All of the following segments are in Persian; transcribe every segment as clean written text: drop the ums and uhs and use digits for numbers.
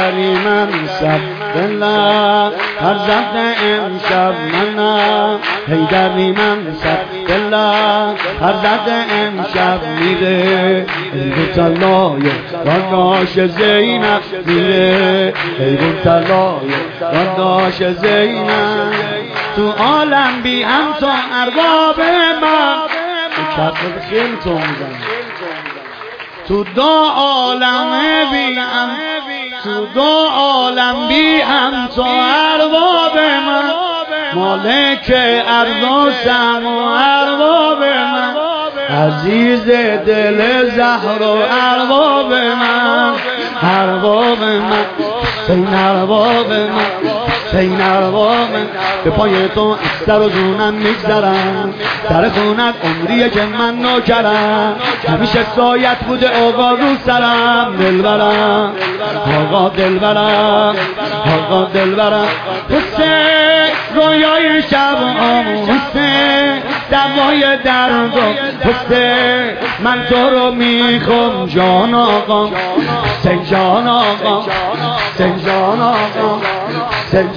هیدری منصب دلم فرزند امشب منم هیدری منصب دلم فرزند امشب میره ایوون طلای داناش زینب میره ایوون طلای داناش زینب تو عالم بی هم تو ارباب من کف خیلی تو میزن تو دو عالم بی هم تو دو عالم بی هم تو ارباب من مالک ارض و سم و ارباب من عزیز دل زهر و ارباب من ارباب من حسین ارباب من حسین ارباب من به پای تو از سر و جونم میگذرم در خونت عمریه که من نوکرم همیشه سایت بوده آقا رو سرم دلبرم آقا دلبرم آقا دلبرم حسین رویای شب حسین دوای دردم حسین من تو رو میخوام جان آقا حسین جان آقا حسین جان آقا حسین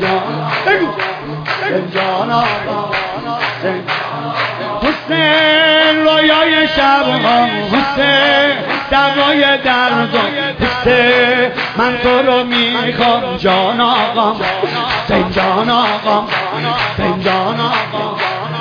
جان آقا حسین رویای شب حسین دوای دردم حسین من تو رو میخوام جان آقا حسین جان آقا حسین جان آقا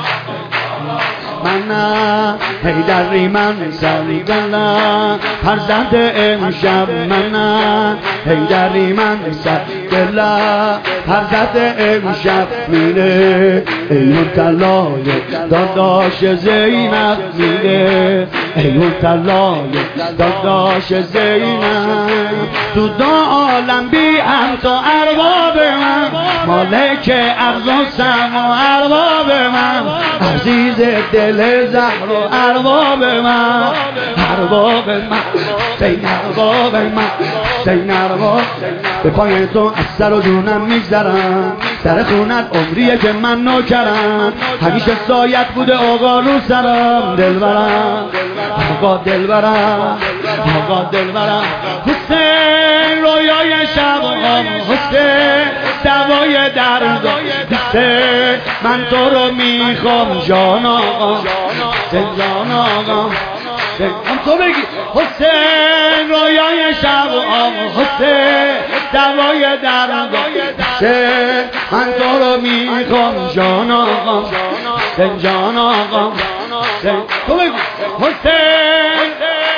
منم هیدری منصب دلم فرزند امشب منم هیدری منصب دلم فرزند امشب میره ایوون طلای داداش زینب میره ایوون طلای داداش زینب تو دو عالم بی هم تو ارباب من مالک ارض و سم و ارباب من عزیز دل زهر و ارباب من ارباب من حسین ارباب من حسین ارباب به پای تو از سر و جونم میگذرم در خونت عمریه که من نوکرم همیشه سایت بوده آقا رو سرم دلبرم آقا دلبرم آقا دلبرم حسین رویای شب حسین دوای دردم حسین من تو رو میخوام جان آقا جان آقا هم تو بگی حسین رویای شب حسین دوای دردم حسین من تو رو میخوام جان آقا جان آقا تو بگی حسین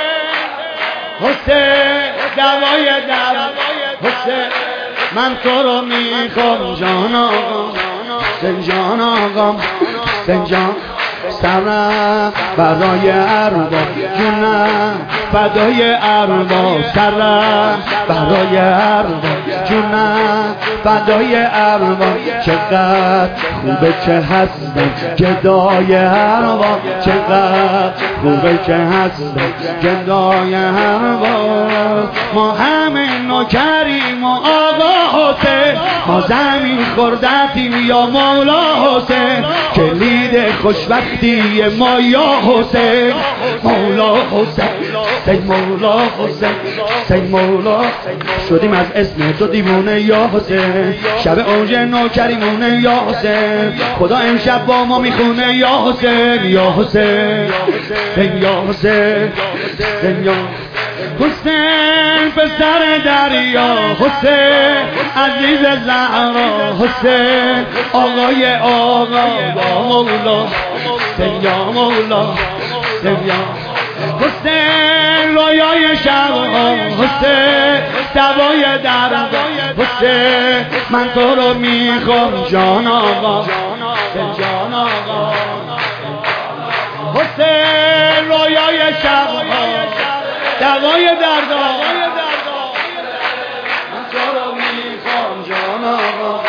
حسین دوای دردم حسین من تو رو میخوام جان آقا جان آقا جان سرم برای ارباب جونم فدای ارباب سرم برای ارباب جونم فدای ارباب چقدر خوبه که هستم گدای ارباب چقدر خوبه که هستم گدای ارباب ما همه نوکریم و آقا حسین ما زمین خوردتیم یا مولا حسین کلید خوشبختی ما یا حسین مولا حسین سید مولا حسین سید مولا شدیم از اسم تو دیوونه یا حسین شب اوج نوکریمونه یا حسین خدا امشب با ما میخونه یا حسین یا حسین یا حسین یا حسین پسر دریا حسین عزیز زهرا حسین آقای آقا یا مولا یا مولا یا حسین رویای شب حسین دوای دردم حسین من تو رو میخوام جان آقا جان آقا حسین رویای شب دوای دردم من تو رو میخوام جان آقا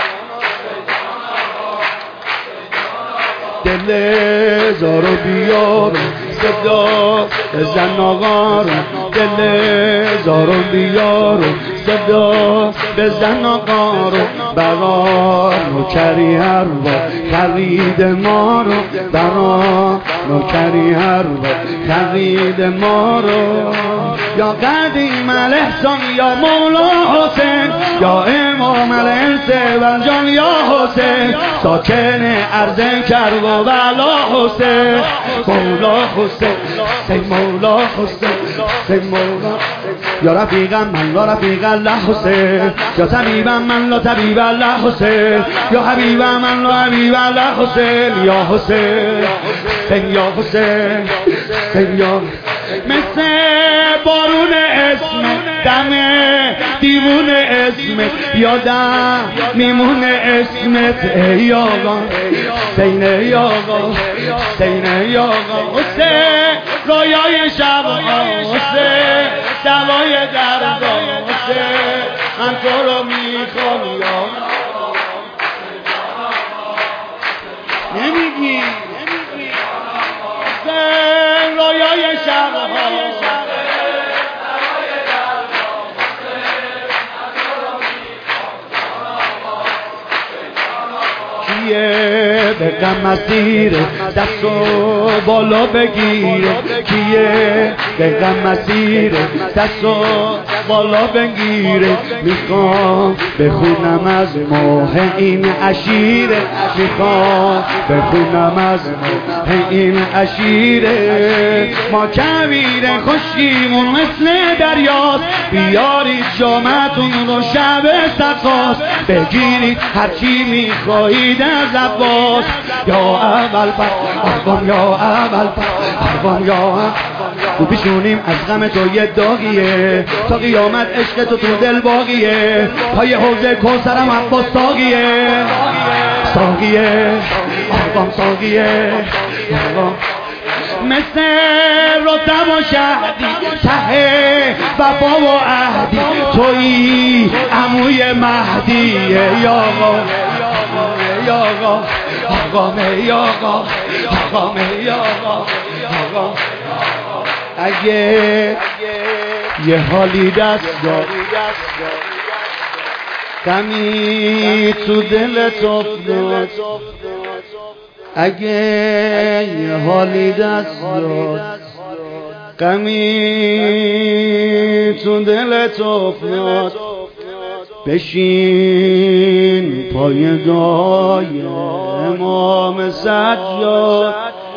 دل زارو بیار صدا بزن آقا رو دل زارو بیار صدا بزن آقا رو برا نوکری هر با خرید ما رو برا نوکری هر با خرید ما رو یا قدیم الاحسان یا مولا حسین، یا امام الانس والجان یا حسین، ساکن ارض کرب و بلا حسین، مولا حسین، سی مولا حسین، سی مولا. یا رفیقم من لا رفیق الله حسین، یا طبیبم من لا طبیب الله حسین، یا حبیبم من لا حبیب الله حسین، یا حسین، یا حسین، یا مثل بارون اسم دم دیوون اسمت، یادم میمونه اسمت ای آقا حسین، ای آقا حسین، ای آقا حسین، رویای شب حسین، دوای درد حسین، من تو رو میخوام یا نمیگی حسین، رویای شب کیه به غم مسیر دست و بالا بگیره، کیه به غم مسیر دست و بالا بگیره، میخوام بخونم از ماه این عشیره، میخوام بخونم از ماه این عشیره، ما کویر خوشیمون مثل دریاست، بیارید جامتون رو شب سقاست، بگیرید هرچی میخواهید از عباس، یا اول پر اربام، یا اول پر اربام، یا تو پیشونیم از غم تو یه داغیه، تا قیامت عشق تو دل باقیه، پای حوض کوثرم عباس ساقیه، ساقیه اربام، ساقیه اربام، مثل رستم و شهدی ته وفا و عهدی، تویی عموی مهدی، یا آقا یا آقا آقا ای آقا آقا ای آقا آقا. اگه یه حالی دست داد غمی تو دلت افتاد، اگه یه حالی دست داد غمی تو دلت افتاد، بشین پای دای امام سجاد،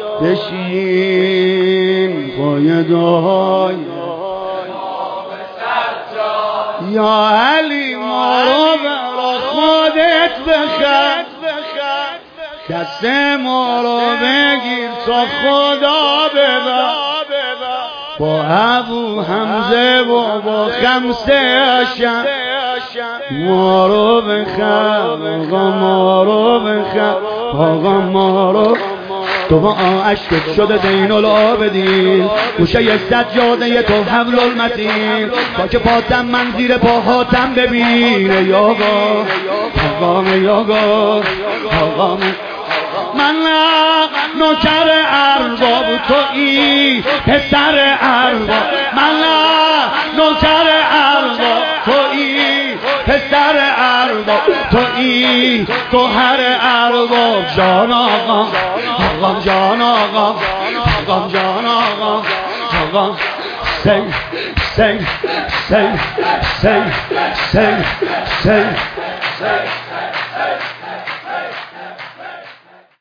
بشین پای دای امام سجاد، یا علی ما رو برا خودت بخر، دست ما رو بگیر تا خدا ببر، با ابو حمزه و با خمسه اشم ما رو بخر، آقا ما رو بخر، آقا ما رو. تو با عشقت شده دین العابدین، گوشه سجاده تو حبل المتین، تا که پاتم من زیر پاهاتم ببینه، یا آقا آقا یا آقا آقا. من نوکر ارباب تویی پسر ارباب، من نوکر ارباب تویی پسر ارباب، تویی گوهر ارباب، جان آقا آقا جان آقا آقا جان آقا آقا. سنگ سنگ سنگ سنگ سنگ سنگ